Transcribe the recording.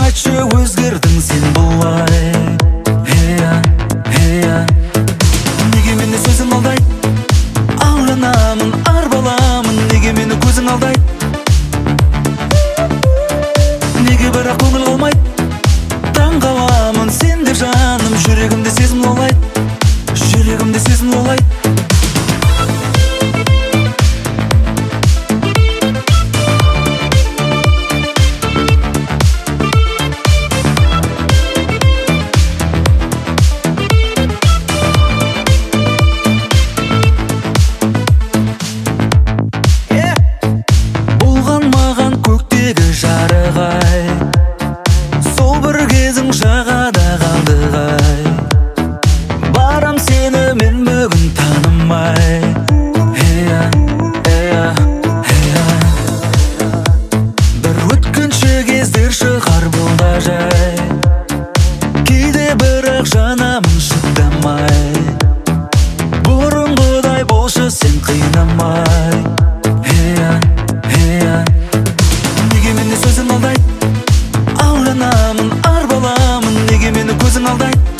айтшы, өзгердің сен бұлай. Неге мені сөзің алдайды? Алданамын, арбаламын, неге мені көзің алдайды? Неге бірақ көңіл қалмайды? Таң қаламын, сенде жаным, жүрегімде сезім лаулайды, жүрегімде сезім лаулайды. Сол бір кезің жағада қалдығай, барам сені мен бүгін танымай. Бір өткінші кездер шығар бұл да жай, кейде бірақ жанамын шыдамай. Бұрынғыдай болшы сен қинамай. Неге мені сөзің алдайды? Алданамын, арбаламын, неге мені көзің алдайды?